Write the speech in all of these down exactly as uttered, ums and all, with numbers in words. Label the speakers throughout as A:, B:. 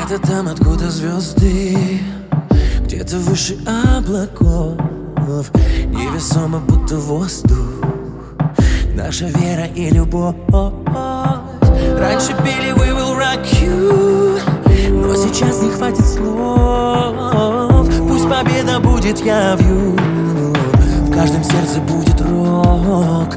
A: Где-то там, откуда звезды, где-то выше облаков, невесомо, будто воздух, наша вера и любовь. Раньше пели We will rock you, но сейчас не хватит слов. Пусть победа будет явью, в каждом сердце будет рок.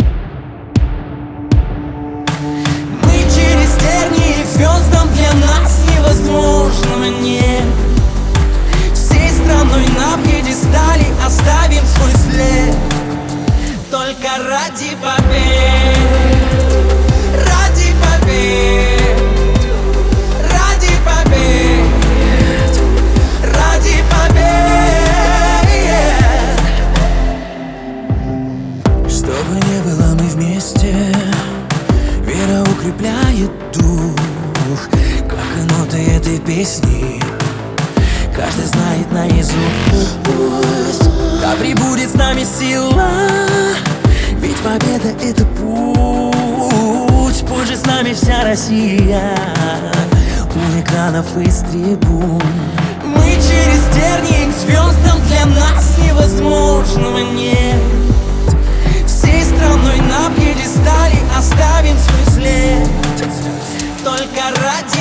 A: Мы через тернии к звездам, для нас невозможного нет. Всей страной на пьедестале оставим свой след. Только ради побед, ради побед, ради побед, ради побед. Что бы ни было, мы вместе. Вера укрепляет дух, как и ноты этой песни каждый знает наизусть. Да пребудет с нами сила, ведь победа — это путь. Пусть же с нами вся Россия у экранов и с трибун. Мы через тернии к звездам, для нас невозможного нет. Всей страной на пьедестале оставим свой след. Только ради